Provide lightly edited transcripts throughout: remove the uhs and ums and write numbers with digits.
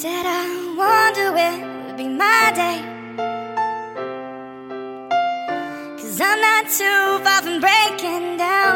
Said I wonder when would be my day, 'cause I'm not too far from breaking down.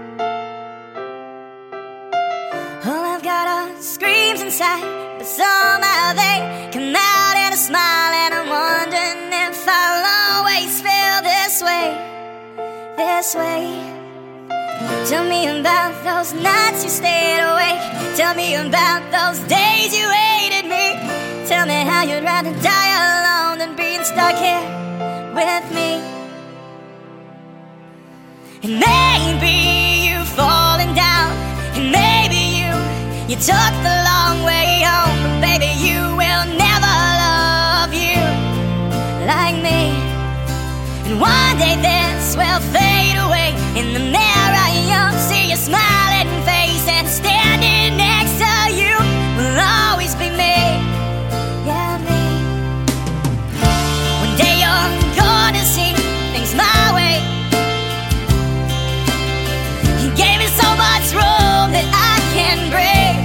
All I've got are screams inside, but somehow they come out in a smile. And I'm wondering if I'll always feel this way, this way. Tell me about those nights you stayed awake. Tell me about those days you hated me. Tell me how you'd rather die alone than being stuck here with me. And maybe you've fallen down, and maybe you took the long way home. But baby, you will never love you like me. And one day this will fade away. In the mirror you'll see your smiling face, and standing next to you will always be me. Yeah, me. One day you're gonna see things my way. You gave me so much room that I can breathe.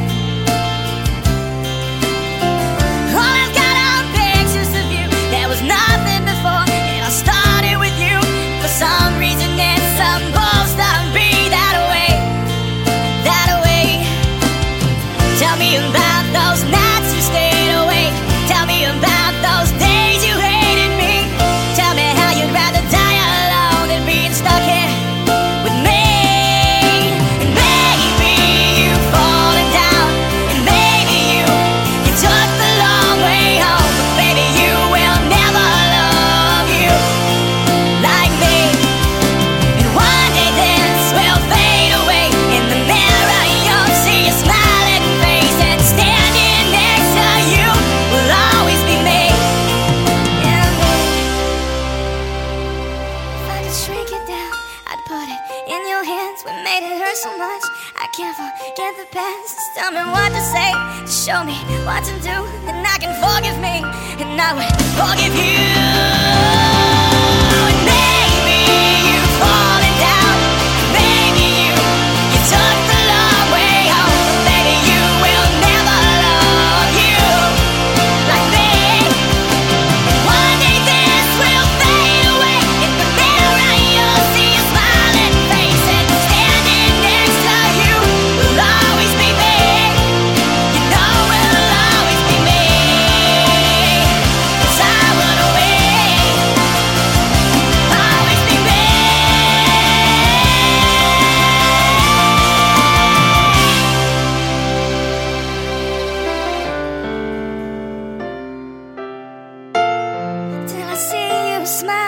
All I've got are pictures of you. There was nothing before, and I started with you. For some reason it's supposed to be that way, that way. Tell me about those nights you stayed awake. Tell me about those days you hated me. Tell me how you'd rather die alone than being stuck here with me. And maybe you've fallen down, and maybe you took the long way home. But baby, you will never love you like me. And one day this will fade away. In the mirror you'll see your smiling face, and standing next to you will always be me. Yeah, me. If I could shrink it down, I'd put it in your hands. What made it hurt so much? I can't forget the past. Just tell me what to say, just show me what to do, then I can forgive me, and I will forgive you. And maybe you've fallen down, maybe you took the long way home. But baby, you will never love you like me. One day this will fade away. In the mirror you'll see a smiling face, and standing next to you will always be me. You know it'll always be me, 'cause I run away. Always be me. Till I see you smile.